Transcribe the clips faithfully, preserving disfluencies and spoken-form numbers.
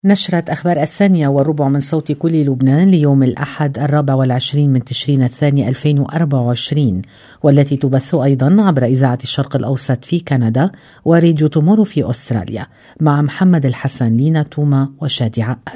نشرة أخبار الثانية والربع من صوت كل لبنان ليوم الأحد الرابع والعشرين من تشرين الثاني ألفين وأربعة وعشرين، والتي تبث أيضا عبر إذاعة الشرق الأوسط في كندا وراديو تومورو في أستراليا، مع محمد الحسن، لينا توما وشادي عقد.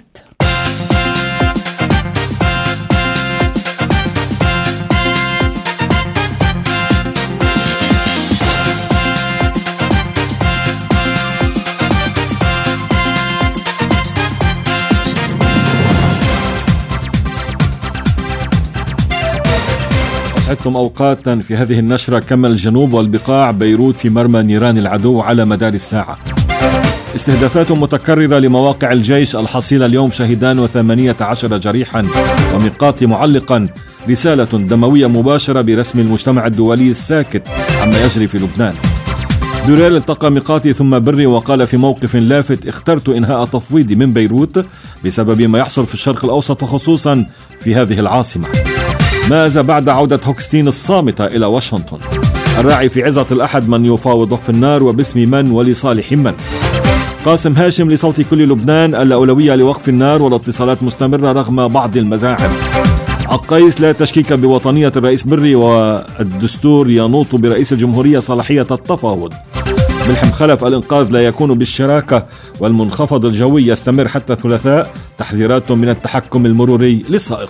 أسعدتم أوقاتا في هذه النشرة. كمل الجنوب والبقاع بيروت في مرمى نيران العدو على مدار الساعة. استهدافات متكررة لمواقع الجيش الحصيلة اليوم، شهدان وثمانية عشر جريحا، وميقاتي معلقا رسالة دموية مباشرة برسم المجتمع الدولي الساكت عما يجري في لبنان. بوريل التقى ميقاتي ثم بري وقال في موقف لافت: اخترت إنهاء تفويضي من بيروت بسبب ما يحصل في الشرق الأوسط وخصوصا في هذه العاصمة. ماذا بعد عودة هوكستين الصامتة إلى واشنطن؟ الراعي في عظة الأحد: من يفاوض في النار وباسم من ولصالح من؟ قاسم هاشم لصوت كل لبنان: الأولوية لوقف النار والاتصالات مستمرة رغم بعض المزاعم. عقيس: لا تشكيك بوطنية الرئيس بري والدستور ينوط برئيس الجمهورية صلاحية التفاوض. ملحم خلف: الإنقاذ لا يكون بالشراكة والمنخفض الجوي يستمر حتى الثلاثاء، تحذيرات من التحكم المروري للسائق.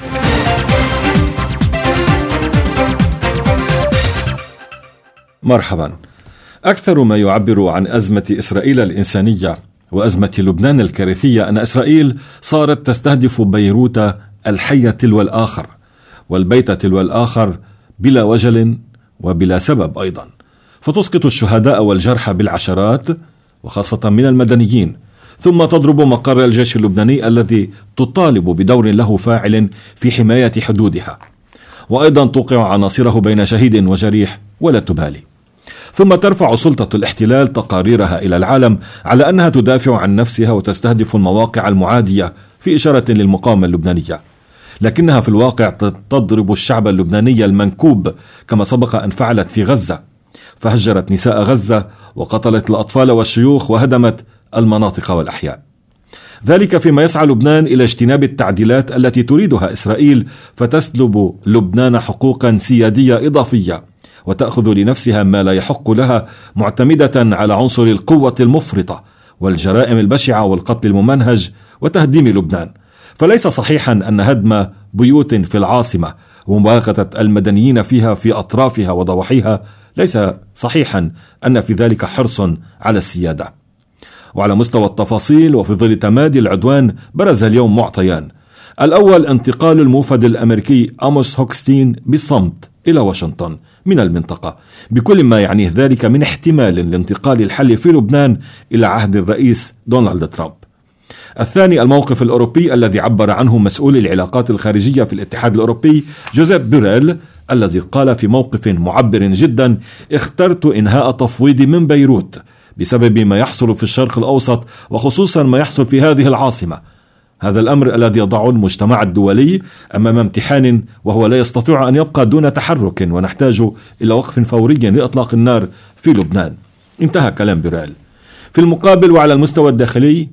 مرحبا. أكثر ما يعبر عن أزمة إسرائيل الإنسانية وأزمة لبنان الكارثية أن إسرائيل صارت تستهدف بيروت الحي تلو الآخر والبيت تلو الآخر بلا وجل وبلا سبب أيضا، فتسقط الشهداء والجرحى بالعشرات وخاصة من المدنيين، ثم تضرب مقر الجيش اللبناني الذي تطالب بدور له فاعل في حماية حدودها، وأيضا توقع عناصره بين شهيد وجريح ولا تبالي. ثم ترفع سلطة الاحتلال تقاريرها إلى العالم على أنها تدافع عن نفسها وتستهدف المواقع المعادية في إشارة للمقاومة اللبنانية، لكنها في الواقع تضرب الشعب اللبناني المنكوب كما سبق أن فعلت في غزة، فهجرت نساء غزة وقتلت الأطفال والشيوخ وهدمت المناطق والأحياء. ذلك فيما يسعى لبنان إلى اجتناب التعديلات التي تريدها إسرائيل، فتسلب لبنان حقوقا سيادية إضافية وتأخذ لنفسها ما لا يحق لها، معتمدة على عنصر القوة المفرطة والجرائم البشعة والقتل الممنهج وتهديم لبنان. فليس صحيحا أن هدم بيوت في العاصمة ومباغتة المدنيين فيها في أطرافها وضواحيها، ليس صحيحا أن في ذلك حرص على السيادة. وعلى مستوى التفاصيل وفي ظل تمادي العدوان برز اليوم معطيان: الأول انتقال الموفد الأمريكي آموس هوكستين بالصمت إلى واشنطن من المنطقة بكل ما يعنيه ذلك من احتمال لانتقال الحل في لبنان إلى عهد الرئيس دونالد ترامب. الثاني الموقف الأوروبي الذي عبر عنه مسؤول العلاقات الخارجية في الاتحاد الأوروبي جوزيف بوريل، الذي قال في موقف معبر جدا: اخترت إنهاء تفويضي من بيروت بسبب ما يحصل في الشرق الأوسط وخصوصا ما يحصل في هذه العاصمة. هذا الأمر الذي يضع المجتمع الدولي أمام امتحان، وهو لا يستطيع أن يبقى دون تحرك، ونحتاج إلى وقف فوري لإطلاق النار في لبنان. انتهى كلام بوريل. في المقابل وعلى المستوى الداخلي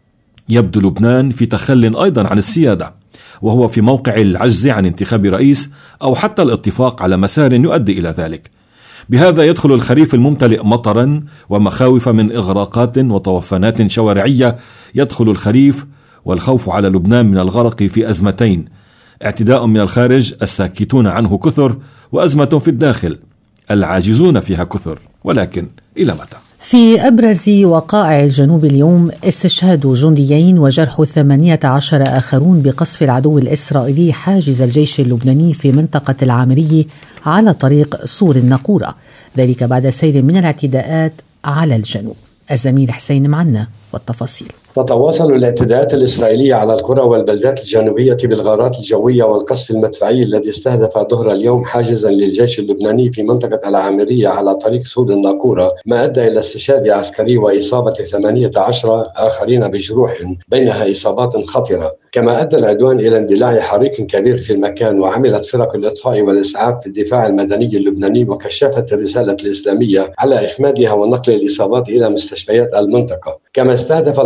يبدو لبنان في تخل أيضا عن السيادة، وهو في موقع العجز عن انتخاب رئيس أو حتى الاتفاق على مسار يؤدي إلى ذلك. بهذا يدخل الخريف الممتلئ مطرا ومخاوف من إغراقات وطوفانات شوارعية. يدخل الخريف والخوف على لبنان من الغرق في أزمتين: اعتداء من الخارج الساكتون عنه كثر، وأزمة في الداخل العاجزون فيها كثر، ولكن إلى متى؟ في أبرز وقائع الجنوب اليوم استشهاد جنديين وجرح ثمانية عشر آخرون بقصف العدو الإسرائيلي حاجز الجيش اللبناني في منطقة العامرية على طريق سور الناقورة، ذلك بعد سير من الاعتداءات على الجنوب. الزميل حسين معنا والتفاصيل. تتواصل الاعتداءات الإسرائيلية على القرى والبلدات الجنوبية بالغارات الجوية والقصف المدفعي الذي استهدف ظهر اليوم حاجزا للجيش اللبناني في منطقة العامرية على طريق سور الناقورة، ما أدى إلى استشهاد عسكري وإصابة ثمانية عشر آخرين بجروح بينها إصابات خطرة. كما أدى العدوان إلى اندلاع حريق كبير في المكان، وعملت فرق الإطفاء والإسعاف في الدفاع المدني اللبناني، وكشفت الرسالة الإسلامية على إخمادها ونقل الإصابات إلى مستشفيات المنطقة. كما استهدف القصف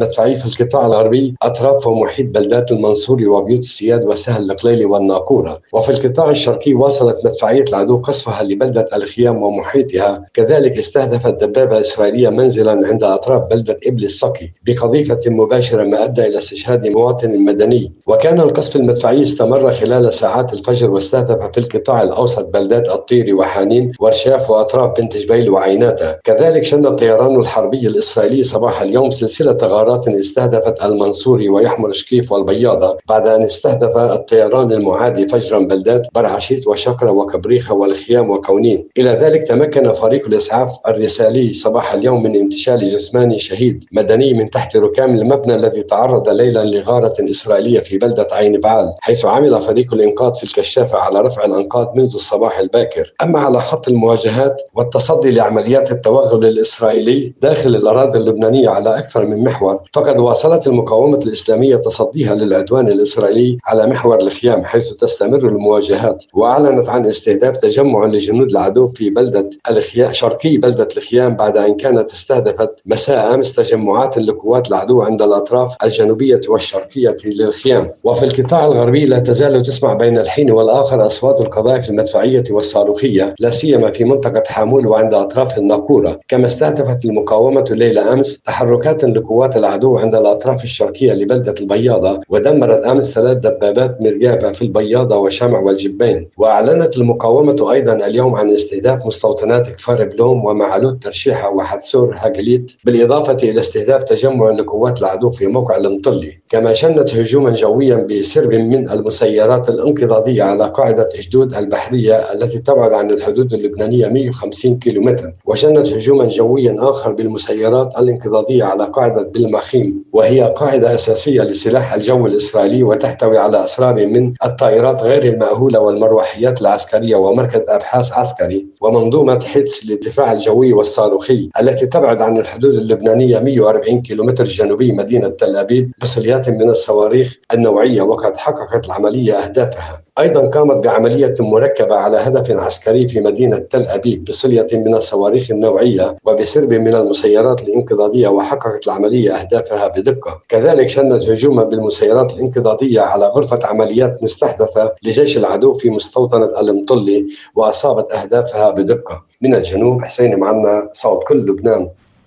المدفعي في القطاع الغربي أطراف ومحيط بلدات المنصوري وبيوت السياد وسهل القليلي والناقورة. وفي القطاع الشرقي واصلت مدفعية العدو قصفها لبلدة الخيام ومحيطها. كذلك استهدفت دبابة إسرائيلية منزلا عند أطراف بلدة إبل الصقي بقذيفة مباشرة ما أدى إلى استشهاد مواطن مدني. وكان القصف المدفعي استمر خلال ساعات الفجر واستهدف في القطاع الأوسط بلدات الطيري وحانين ورشاف وأطراف بنت جبيل وعيناتا. كذلك شن الطيران الحربي الإسرائيلي صباح اليوم سلسلة غارات استهدفت المنصوري ويحمل شكيف والبياضة بعد أن استهدف الطيران المعادي فجرا بلدات برعشيت وشقرة وكبريخة والخيام وكونين. إلى ذلك تمكن فريق الإسعاف الرسالي صباح اليوم من انتشال جسماني شهيد مدني من تحت ركام المبنى الذي تعرض ليلا لغارة إسرائيلية في بلدة عين بعال، حيث عمل فريق الإنقاذ في الكشافة على رفع الأنقاض منذ الصباح الباكر. أما على خط المواجهات والتصدي لعمليات التوغل الإسرائيلي داخل الأراضي اللبنانية على أكثر من محور، فقد واصلت المقاومة الإسلامية تصديها للعدوان الإسرائيلي على محور الخيام حيث تستمر المواجهات، وأعلنت عن استهداف تجمع لجنود العدو في بلدة الخيام شرقي بلدة الخيام بعد أن كانت استهدفت مساء أمس تجمعات لقوات العدو عند الأطراف الجنوبية والشرقية للخيام. وفي القطاع الغربي لا تزال تسمع بين الحين والآخر أصوات القذائف المدفعية والصاروخية لا سيما في منطقة حامول وعند أطراف الناقورة. كما استهدفت المقاومة ليلة أمس تحركات لقوات العدو عند الأطراف الشرقية لبلدة البياضة، ودمرت أمس ثلاث دبابات مرجابة في البياضة وشمع والجبين. وأعلنت المقاومة أيضا اليوم عن استهداف مستوطنات كفار بلوم ومعلوت ترشيحة وحتسور هاجليت، بالإضافة إلى استهداف تجمع لقوات العدو في موقع المطلي. كما شنت هجوما جويا بسرب من المسيرات الانقضاضية على قاعدة إجدود البحرية التي تبعد عن الحدود اللبنانية مئة وخمسين كيلومتر، وشنت هجوما جويا آخر بالمسيرات الانقضاضية على قاعدة بالمخيم، وهي قاعدة أساسية لسلاح الجو الإسرائيلي وتحتوي على أسراب من الطائرات غير المأهولة والمروحيات العسكرية ومركز أبحاث عسكري ومنظومة حدس للدفاع الجوي والصاروخي التي تبعد عن الحدود اللبنانية مئة وأربعين كيلومتر جنوبي مدينة تل أبيب بصليات من الصواريخ النوعية، وقد حققت العملية أهدافها. أيضا قامت بعملية مركبة على هدف عسكري في مدينة تل أبيب بصلية من الصواريخ النوعية وبسرب من المسيرات الانقضاضية، وحققت العملية أهدافها بدقة. كذلك شنت هجوما بالمسيرات الانقضاضية على غرفة عمليات مستحدثة لجيش العدو في مستوطنة المطلي وأصابت أهدافها بدقة. من الجنوب حسين معنا، صوت كل لبنان.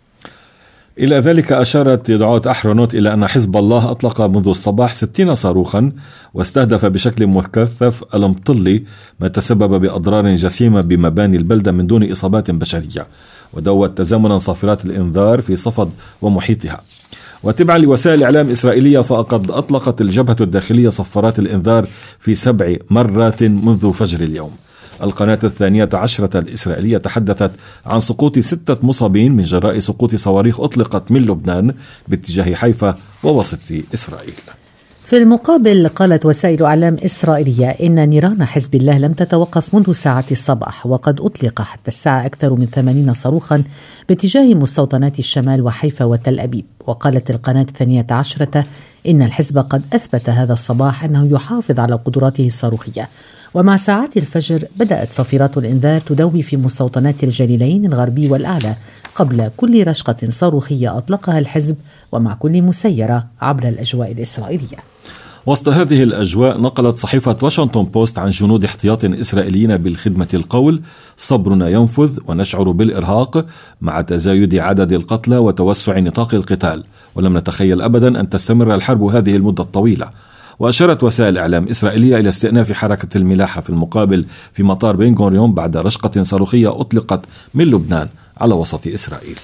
إلى ذلك أشارت يدعوت أحرنوت إلى أن حزب الله أطلق منذ الصباح ستين صاروخا واستهدف بشكل مكثف المطلي، ما تسبب بأضرار جسيمة بمباني البلدة من دون إصابات بشرية، ودوت تزامنا صافرات الإنذار في صفد ومحيطها. وتبعا لوسائل إعلام إسرائيلية فقد أطلقت الجبهة الداخلية صفارات الإنذار في سبع مرات منذ فجر اليوم. القناة الثانية عشرة الإسرائيلية تحدثت عن سقوط ستة مصابين من جراء سقوط صواريخ أطلقت من لبنان باتجاه حيفا ووسط إسرائيل. في المقابل قالت وسائل إعلام إسرائيلية إن نيران حزب الله لم تتوقف منذ ساعات الصباح، وقد أطلق حتى الساعة أكثر من ثمانين صاروخا باتجاه مستوطنات الشمال وحيفا وتل أبيب. وقالت القناة الثانية عشرة إن الحزب قد أثبت هذا الصباح أنه يحافظ على قدراته الصاروخية، ومع ساعات الفجر بدأت صافرات الإنذار تدوي في مستوطنات الجليلين الغربي والأعلى قبل كل رشقة صاروخية أطلقها الحزب ومع كل مسيرة عبر الأجواء الإسرائيلية. وسط هذه الأجواء نقلت صحيفة واشنطن بوست عن جنود احتياط إسرائيليين بالخدمة القول: صبرنا ينفذ ونشعر بالإرهاق مع تزايد عدد القتلى وتوسع نطاق القتال، ولم نتخيل أبدا أن تستمر الحرب هذه المدة الطويلة. وأشارت وسائل إعلام إسرائيلية إلى استئناف حركة الملاحة في المقابل في مطار بن غوريون بعد رشقة صاروخية أطلقت من لبنان على وسط إسرائيل.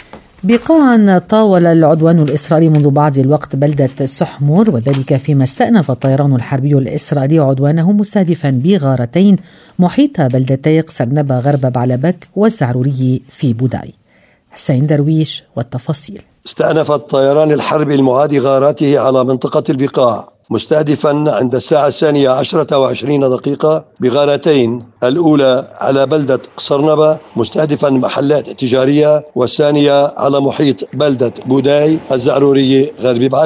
بقاعا طاول العدوان الإسرائيلي منذ بعض الوقت بلدة سحمور، وذلك فيما استأنف الطيران الحربي الإسرائيلي عدوانه مستهدفا بغارتين محيطة بلدتي قسرنبة غرب بعلبك والزعروري في بوداي. حسين درويش والتفاصيل. استأنف الطيران الحربي المعادي غاراته على منطقة البقاع مستهدفا عند الساعة الثانية عشرة وعشرين دقيقة بغارتين، الأولى على بلدة قسرنبة مستهدفا محلات تجارية، والثانية على محيط بلدة بوداي الزعروري غرب بعلبك.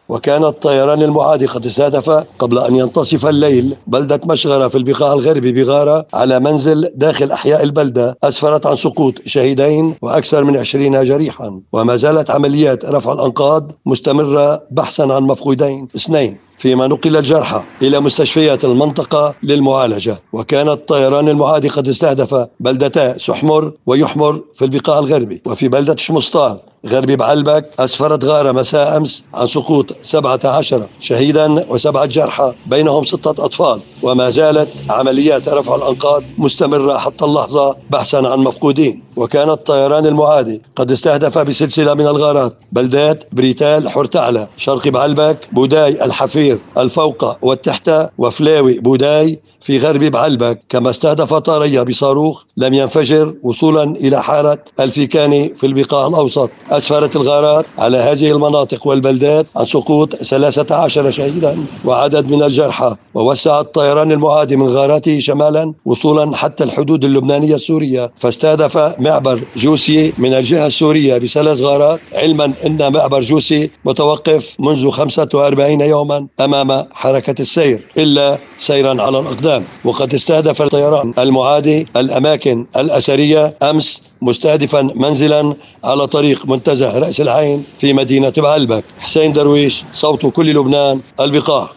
وكان الطيران المعادي قد استهدف قبل أن ينتصف الليل بلدة مشغرة في البقاع الغربي بغارة على منزل داخل أحياء البلدة، أسفرت عن سقوط شهيدين وأكثر من عشرين جريحا. وما زالت عمليات رفع الأنقاض مستمرة بحثا عن مفقودين اثنين، فيما نقل الجرحى إلى مستشفيات المنطقة للمعالجة. وكان الطيران المعادي قد استهدف بلدتا سحمر ويحمر في البقاع الغربي. وفي بلدة شمسطار غربي بعلبك أسفرت غارة مساء أمس عن سقوط سبعة عشر شهيدا وسبعة جرحى بينهم ستة أطفال. وما زالت عمليات رفع الأنقاض مستمرة حتى اللحظة بحثا عن مفقودين. وكان الطيران المعادي قد استهدف بسلسلة من الغارات بلدات بريتال حرتعلة شرقي بعلبك بوداي الحفير الفوقة والتحتة وفلاوي بوداي في غربي بعلبك، كما استهدف طارية بصاروخ لم ينفجر وصولا إلى حارة الفيكاني في البقاع الأوسط. أسفرت الغارات على هذه المناطق والبلدات عن سقوط ثلاثة عشر شهيدا وعدد من الجرحى. ووسع الطيران المعادي من غاراته شمالا وصولا حتى الحدود اللبنانية السورية، فاستهدف معبر جوسي من الجهة السورية بثلاث غارات، علما أن معبر جوسي متوقف منذ خمسة وأربعين يوما أمام حركة السير إلا سيرا على الأقدام. وقد استهدف الطيران المعادي الأماكن الأثرية أمس مستهدفا منزلا على طريق منتزه رأس العين في مدينة بعلبك. حسين درويش، صوت كل لبنان، البقاع.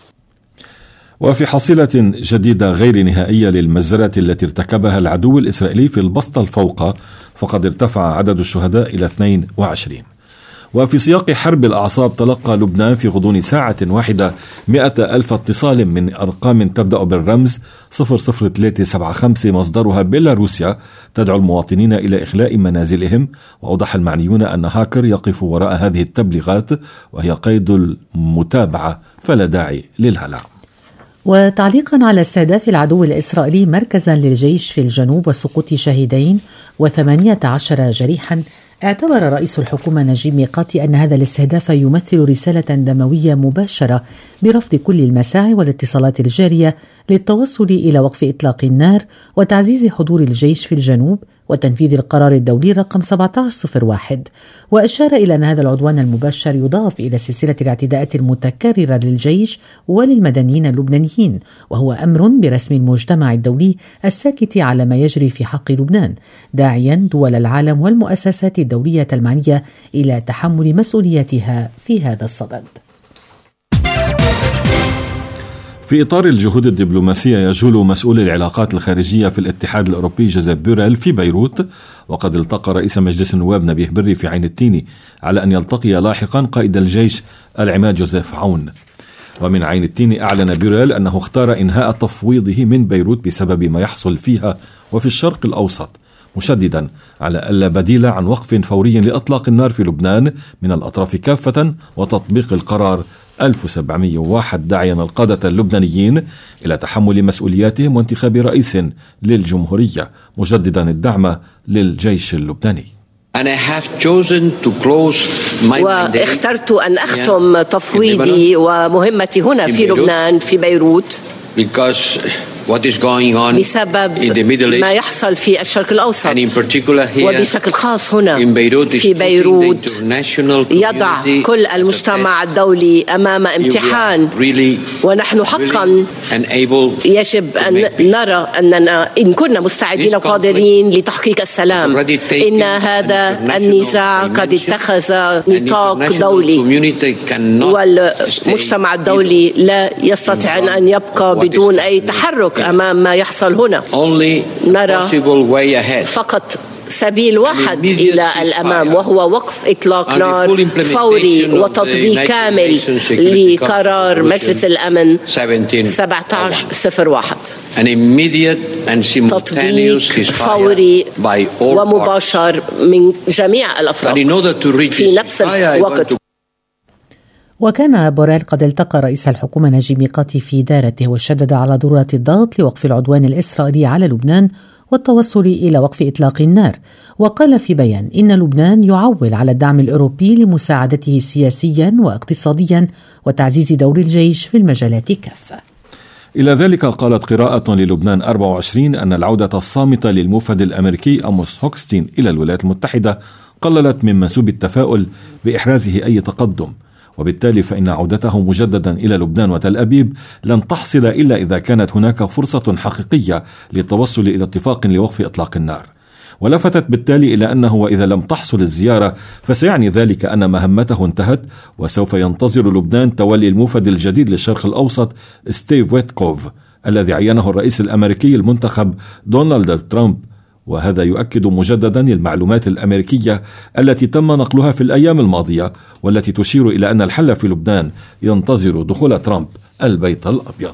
وفي حصيلة جديدة غير نهائية للمجزرة التي ارتكبها العدو الإسرائيلي في البسطة الفوقى، فقد ارتفع عدد الشهداء إلى اثنين وعشرين. وفي سياق حرب الأعصاب تلقى لبنان في غضون ساعة واحدة مئة ألف اتصال من أرقام تبدأ بالرمز صفر صفر ثلاثة سبعة خمسة مصدرها بيلاروسيا تدعو المواطنين إلى إخلاء منازلهم. وأوضح المعنيون أن هاكر يقف وراء هذه التبليغات وهي قيد المتابعة فلا داعي للهلع. وتعليقا على استهداف العدو الإسرائيلي مركزا للجيش في الجنوب وسقوط شهيدين وثمانية عشر جريحا، اعتبر رئيس الحكومة نجيب ميقاتي أن هذا الاستهداف يمثل رسالة دموية مباشرة برفض كل المساعي والاتصالات الجارية للتوصل إلى وقف إطلاق النار وتعزيز حضور الجيش في الجنوب وتنفيذ القرار الدولي رقم سبعة عشر صفر واحد. وأشار إلى أن هذا العدوان المباشر يضاف إلى سلسلة الاعتداءات المتكررة للجيش وللمدنيين اللبنانيين، وهو أمر برسم المجتمع الدولي الساكت على ما يجري في حق لبنان، داعيا دول العالم والمؤسسات الدولية المعنية إلى تحمل مسؤوليتها في هذا الصدد. في إطار الجهود الدبلوماسية يجول مسؤول العلاقات الخارجية في الاتحاد الأوروبي جوزيب بوريل في بيروت، وقد التقى رئيس مجلس النواب نبيه بري في عين التيني، على أن يلتقي لاحقا قائد الجيش العماد جوزيف عون. ومن عين التيني أعلن بوريل أنه اختار إنهاء تفويضه من بيروت بسبب ما يحصل فيها وفي الشرق الأوسط، مشددا على ألا بديل عن وقف فوري لإطلاق النار في لبنان من الأطراف كافة وتطبيق القرار ألف وسبعمئة وواحد، داعيا القادة اللبنانيين إلى تحمل مسؤولياتهم وانتخاب رئيس للجمهورية، مجددا الدعم للجيش اللبناني. واخترت أن أختم تفويضي ومهمتي هنا في لبنان في بيروت بسبب ما يحصل في الشرق الأوسط، وبشكل خاص هنا في بيروت يضع كل المجتمع الدولي أمام امتحان، ونحن حقا يجب أن نرى أننا إن كنا مستعدين وقادرين لتحقيق السلام. إن هذا النزاع قد اتخذ نطاق دولي، والمجتمع الدولي لا يستطيع أن يبقى بدون أي تحرك أمام ما يحصل هنا. نرى فقط سبيل واحد إلى الأمام، وهو وقف إطلاق نار فوري وتطبيق كامل لقرار مجلس الأمن سبعة عشر صفر واحد. تطبيق فوري ومباشر من جميع الأفراد في نفس الوقت. وكان بوريل قد التقى رئيس الحكومة نجيب ميقاتي في دارته، وشدد على ضرورة الضغط لوقف العدوان الإسرائيلي على لبنان والتوصل إلى وقف إطلاق النار. وقال في بيان إن لبنان يعول على الدعم الأوروبي لمساعدته سياسيا واقتصاديا وتعزيز دور الجيش في المجالات كافة. إلى ذلك قالت قراءة للبنان أربعة وعشرين أن العودة الصامتة للموفد الأمريكي أموس هوكستين إلى الولايات المتحدة قللت من منسوب التفاؤل بإحرازه أي تقدم، وبالتالي فإن عودته مجددا إلى لبنان وتل أبيب لن تحصل إلا إذا كانت هناك فرصة حقيقية للتوصل إلى اتفاق لوقف إطلاق النار. ولفتت بالتالي إلى أنه وإذا لم تحصل الزيارة فسيعني ذلك أن مهمته انتهت، وسوف ينتظر لبنان تولي الموفد الجديد للشرق الأوسط ستيف ويتكوف الذي عينه الرئيس الأمريكي المنتخب دونالد ترامب. وهذا يؤكد مجددا المعلومات الأمريكية التي تم نقلها في الأيام الماضية والتي تشير إلى أن الحل في لبنان ينتظر دخول ترامب البيت الأبيض.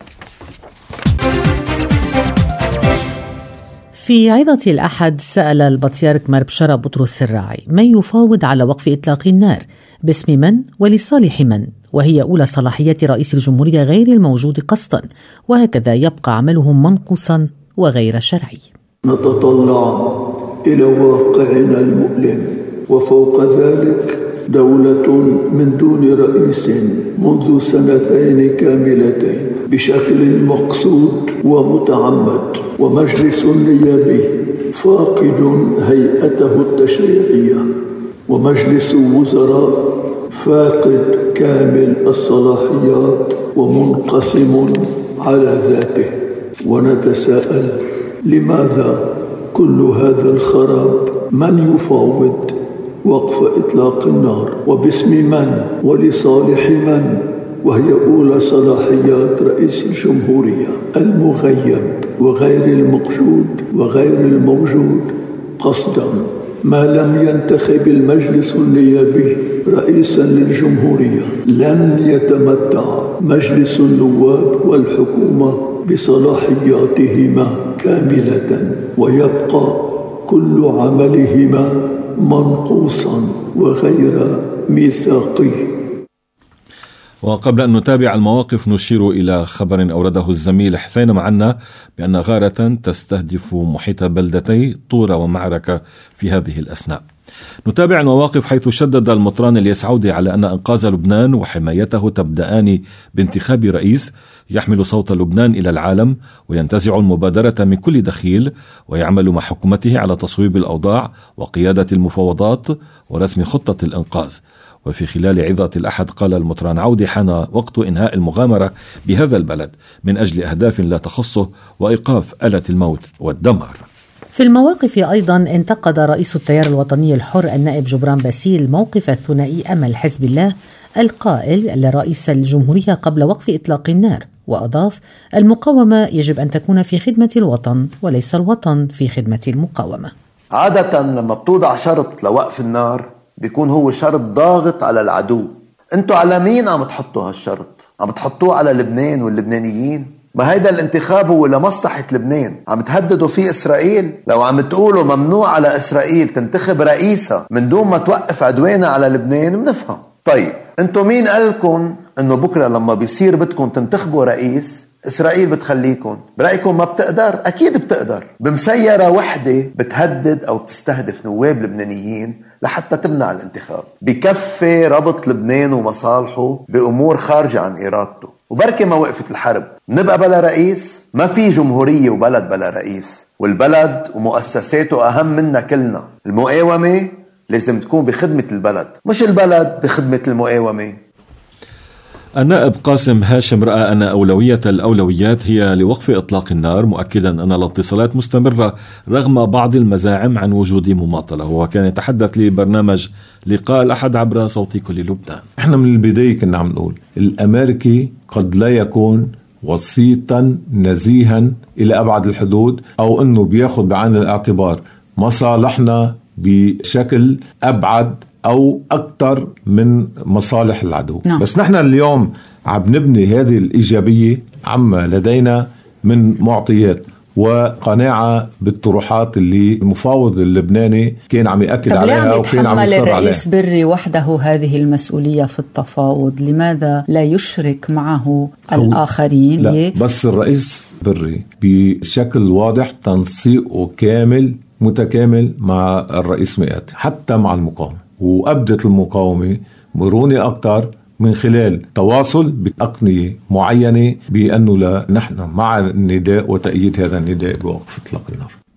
في عظة الأحد سأل البطيارك مار بشارة بطرس الراعي من يفاوض على وقف إطلاق النار، باسم من ولصالح من، وهي أولى صلاحيات رئيس الجمهورية غير الموجود قصدا، وهكذا يبقى عملهم منقوصا وغير شرعي. نتطلع إلى واقعنا المؤلم، وفوق ذلك دولة من دون رئيس منذ سنتين كاملتين بشكل مقصود ومتعمد، ومجلس نيابي فاقد هيئته التشريعية، ومجلس وزراء فاقد كامل الصلاحيات ومنقسم على ذاته. ونتساءل لماذا كل هذا الخراب؟ من يفاوض وقف إطلاق النار وباسم من ولصالح من، وهي أولى صلاحيات رئيس الجمهورية المغيب وغير المقصود وغير الموجود قصدا، ما لم ينتخب المجلس النيابي رئيسا للجمهورية لن يتمتع مجلس النواب والحكومة بصلاحياتهما كاملة، ويبقى كل عملهما منقوصا وغير ميثاقي. وقبل أن نتابع المواقف نشير إلى خبر أورده الزميل حسين معنا بأن غارة تستهدف محيط بلدتي طورة ومعركة في هذه الأثناء. نتابع المواقف حيث شدد المطران اليسعودي على أن إنقاذ لبنان وحمايته تبدأان بانتخاب رئيس يحمل صوت لبنان إلى العالم وينتزع المبادرة من كل دخيل ويعمل مع حكومته على تصويب الأوضاع وقيادة المفاوضات ورسم خطة الإنقاذ. وفي خلال عظة الأحد قال المطران عودي حان وقت إنهاء المغامرة بهذا البلد من أجل أهداف لا تخصه وإيقاف آلة الموت والدمار. في المواقف أيضا انتقد رئيس التيار الوطني الحر النائب جبران باسيل موقف الثنائي أمل حزب الله القائل لرئيس الجمهورية قبل وقف إطلاق النار، وأضاف المقاومة يجب أن تكون في خدمة الوطن وليس الوطن في خدمة المقاومة. عادة لما بتوضع شرط لوقف النار بيكون هو شرط ضاغط على العدو. انتوا على مين عم تحطوا هالشرط؟ عم تحطوه على لبنان واللبنانيين؟ ما هيدا الانتخاب هو لمصلحة لبنان. عم تهددوا فيه إسرائيل؟ لو عم تقولوا ممنوع على إسرائيل تنتخب رئيسة من دون ما توقف عدوانها على لبنان بنفهم. طيب انتوا مين قالكم انه بكرة لما بيصير بدكم تنتخبوا رئيس إسرائيل بتخليكم؟ برأيكم ما بتقدر؟ أكيد بتقدر. بمسيرة وحدة بتهدد أو بتستهدف نواب لبنانيين لحتى تمنع الانتخاب. بكفي ربط لبنان ومصالحه بأمور خارجة عن إرادته. وبركة ما وقفت الحرب نبقى بلا رئيس. ما في جمهورية وبلد بلا رئيس، والبلد ومؤسساته أهم منا كلنا. المقاومة لازم تكون بخدمة البلد مش البلد بخدمة المقاومة. النائب قاسم هاشم رأى أن أولوية الأولويات هي لوقف إطلاق النار، مؤكدا أن الاتصالات مستمرة رغم بعض المزاعم عن وجود مماطلة. وهو كان يتحدث لبرنامج لقاء الأحد عبر صوت كل لبنان. احنا من البداية كنا عم نقول الأمريكي قد لا يكون وسيطا نزيها إلى أبعد الحدود، أو أنه بياخد بعين الاعتبار مصالحنا بشكل أبعد أو أكثر من مصالح العدو. نعم. بس نحن اليوم عم نبني هذه الإيجابية عما لدينا من معطيات وقناعة بالطروحات اللي المفاوض اللبناني كان عم يأكد عليها وكان عم يصر عليها. الرئيس بري وحده هذه المسؤولية في التفاوض، لماذا لا يشرك معه الآخرين؟ لا بس الرئيس بري بشكل واضح تنسيقه كامل متكامل مع الرئيس مئات حتى مع المقاومة، وأبدت المقاومة مرونة أكتر من خلال تواصل بأقنية معينة بأنه لا نحن مع النداء وتأييد هذا النداء بوقف إطلاق النار.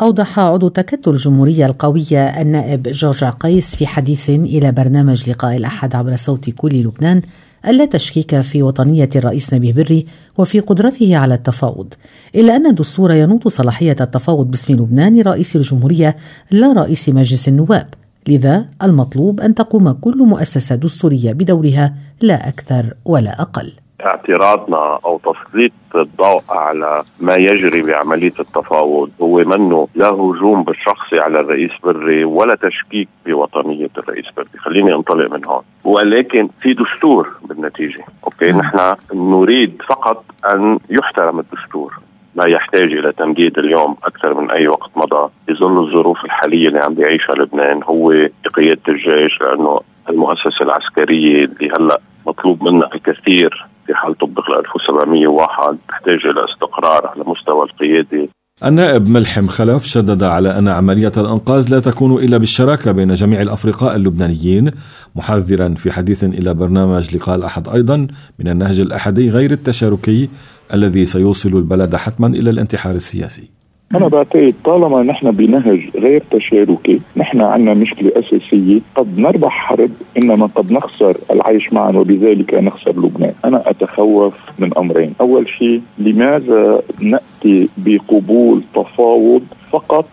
أوضح عضو تكتل الجمهورية القوية النائب جورج عقيس في حديث إلى برنامج لقاء الأحد عبر صوت كل لبنان ألا تشكيك في وطنية الرئيس نبيه بري وفي قدرته على التفاوض، إلا أن الدستور ينوط صلاحية التفاوض باسم لبنان رئيس الجمهورية لا رئيس مجلس النواب، لذا المطلوب أن تقوم كل مؤسسة دستورية بدورها لا أكثر ولا أقل. اعتراضنا أو تسليط الضوء على ما يجري بعملية التفاوض هو منه لا هجوم بالشخصي على الرئيس بري ولا تشكيك بوطنية الرئيس بري، خليني انطلق من هون، ولكن في دستور بالنتيجة. أوكي، نحن نريد فقط أن يحترم الدستور، لا يحتاج إلى تمديد اليوم أكثر من أي وقت مضى في ظل الظروف الحالية اللي عم بيعيشها لبنان، هو بقيادة الجيش، لأنه المؤسسة العسكرية اللي هلأ مطلوب منها الكثير في حال تطبق ألف وسبعمية وواحد تحتاج إلى استقرار على مستوى القيادة. النائب ملحم خلف شدد على أن عملية الإنقاذ لا تكون إلا بالشراكة بين جميع الأفرقاء اللبنانيين، محذرا في حديث إلى برنامج لقاء الأحد أيضا من النهج الأحدي غير التشاركي الذي سيوصل البلد حتما إلى الانتحار السياسي. أنا بعتقد طالما نحن بنهج غير تشاركي نحن عنا مشكلة أساسية، قد نربح حرب إنما قد نخسر العيش معا وبذلك نخسر لبنان. أنا أتخوف من أمرين، أول شيء لماذا نأتي بقبول تفاوض فقط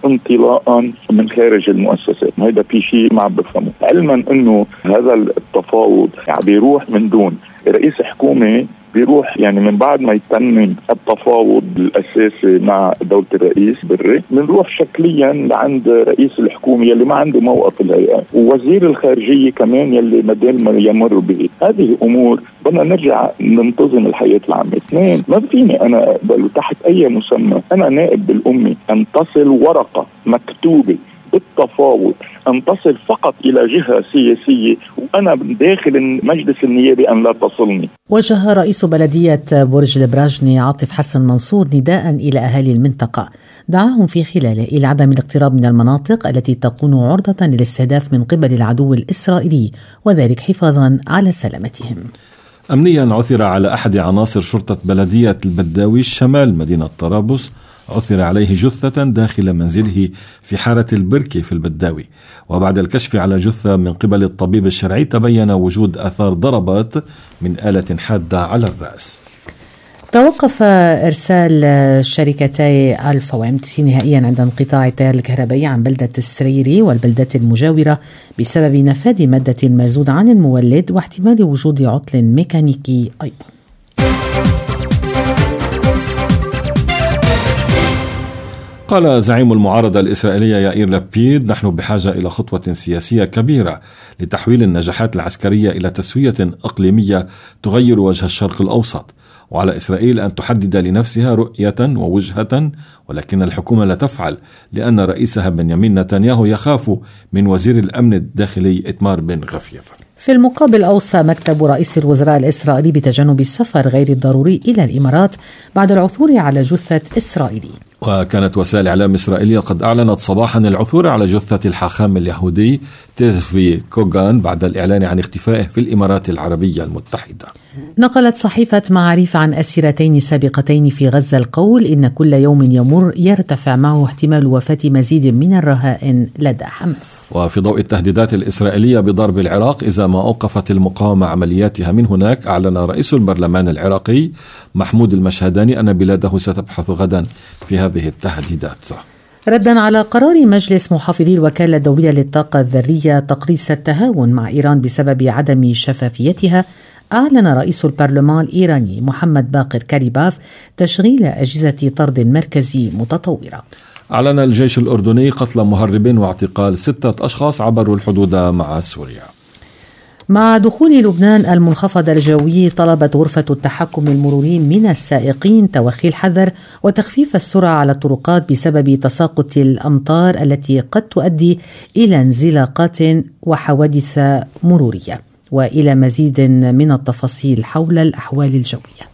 انطلاقا من خارج المؤسسات؟ هذا في شيء ما عم بفهمه، علما انه هذا التفاوض يعني بيروح من دون رئيس حكومة، بيروح يعني من بعد ما يتمم التفاوض الأساسي مع دولة الرئيس بري بنروح شكليا لعند رئيس الحكومة يلي ما عنده موقف الهيئة، ووزير الخارجية كمان يلي مدام ما يمر به. هذه أمور بدنا نرجع ننتظم الحياة العامة. اثنين، ما فيني أنا أقبل تحت أي مسمى أنا نائب بالأمة أن تصل ورقة مكتوبة بالتفاوض أن تصل فقط إلى جهة سياسية وأنا داخل المجلس النيابي أن لا تصلني. وجه رئيس بلدية برج البراجني عاطف حسن منصور نداء إلى أهالي المنطقة دعاهم في خلاله إلى عدم الاقتراب من المناطق التي تكون عرضة للاستهداف من قبل العدو الإسرائيلي، وذلك حفاظا على سلامتهم. أمنيا عثر على أحد عناصر شرطة بلدية البداوي شمال مدينة طرابلس، عثر عليه جثة داخل منزله في حارة البركة في البداوي، وبعد الكشف على جثة من قبل الطبيب الشرعي تبين وجود آثار ضربات من آلة حادة على الرأس. توقف إرسال شركتي ألفا وإم تي سي نهائيا عند انقطاع التيار الكهربائي عن بلدة السريري والبلدات المجاورة بسبب نفاذ مادة المازوت عن المولد واحتمال وجود عطل ميكانيكي أيضا. قال زعيم المعارضة الإسرائيلية يائير لابيد: نحن بحاجة إلى خطوة سياسية كبيرة لتحويل النجاحات العسكرية إلى تسوية إقليمية تغير وجه الشرق الأوسط، وعلى إسرائيل أن تحدد لنفسها رؤية ووجهة، ولكن الحكومة لا تفعل لأن رئيسها بنيامين نتنياهو يخاف من وزير الأمن الداخلي إتمار بن غفير. في المقابل أوصى مكتب رئيس الوزراء الإسرائيلي بتجنب السفر غير الضروري إلى الإمارات بعد العثور على جثة إسرائيلي. وكانت وسائل إعلام إسرائيلية قد أعلنت صباحا العثور على جثة الحاخام اليهودي تيفي كوغان بعد الإعلان عن اختفائه في الإمارات العربية المتحدة. نقلت صحيفة معاريف عن أسيرتين سابقتين في غزة القول إن كل يوم يمر يرتفع معه احتمال وفاة مزيد من الرهائن لدى حماس. وفي ضوء التهديدات الإسرائيلية بضرب العراق إذا ما أوقفت المقاومة عملياتها من هناك، أعلن رئيس البرلمان العراقي محمود المشهداني أن بلاده ستبحث غدا في هذه التهديدات. ردا على قرار مجلس محافظي الوكالة الدولية للطاقة الذرية تقريص التهاون مع إيران بسبب عدم شفافيتها، أعلن رئيس البرلمان الإيراني محمد باقر كاريباف تشغيل أجهزة طرد مركزي متطورة. أعلن الجيش الأردني قتل مهربين واعتقال ستة أشخاص عبروا الحدود مع سوريا. مع دخول لبنان المنخفض الجوي، طلبت غرفة التحكم المروري من السائقين توخي الحذر وتخفيف السرعة على الطرقات بسبب تساقط الأمطار التي قد تؤدي إلى انزلاقات وحوادث مرورية. وإلى مزيد من التفاصيل حول الأحوال الجوية.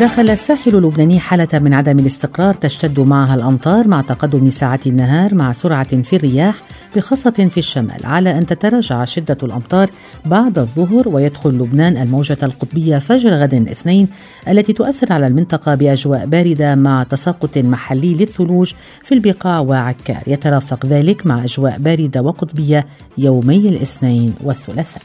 دخل الساحل اللبناني حالة من عدم الاستقرار تشتد معها الأمطار مع تقدم ساعات النهار مع سرعة في الرياح بخاصة في الشمال، على أن تتراجع شدة الأمطار بعد الظهر ويدخل لبنان الموجة القطبية فجر غد الاثنين التي تؤثر على المنطقة بأجواء باردة مع تساقط محلي للثلوج في البقاع وعكار، يترافق ذلك مع أجواء باردة وقطبية يومي الاثنين والثلاثاء.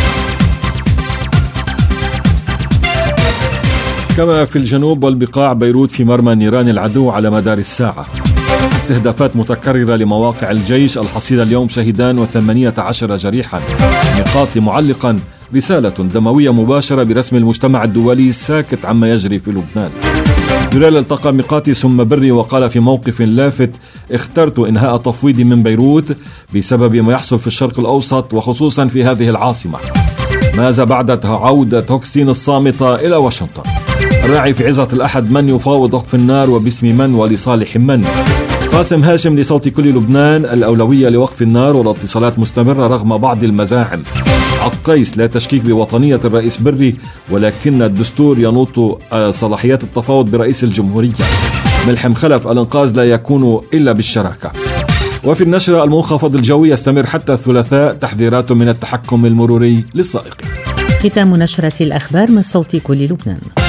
كما في الجنوب والبقاع بيروت في مرمى نيران العدو على مدار الساعة. استهدافات متكررة لمواقع الجيش الحصيلة اليوم شهيدان وثمانية عشر جريحا. نقاط معلقا رسالة دموية مباشرة برسم المجتمع الدولي الساكت عما يجري في لبنان. جلال التقى ميقاتي ثم بري وقال في موقف لافت: اخترت إنهاء تفويضي من بيروت بسبب ما يحصل في الشرق الأوسط وخصوصا في هذه العاصمة. ماذا بعد عودة هوكستين الصامتة إلى واشنطن؟ الراعي في عظة الأحد: من يفاوض وقف النار وباسم من ولصالح من؟ قاسم هاشم لصوت كل لبنان: الأولوية لوقف النار والاتصالات مستمرة رغم بعض المزاعم. عقيس: لا تشكيك بوطنية الرئيس بري ولكن الدستور ينوط صلاحيات التفاوض برئيس الجمهورية. ملحم خلف: الإنقاذ لا يكون إلا بالشراكة. وفي النشرة: المنخفض الجوي يستمر حتى الثلاثاء، تحذيرات من التحكم المروري للسائقين. ختام نشرة الأخبار من صوت كل لبنان.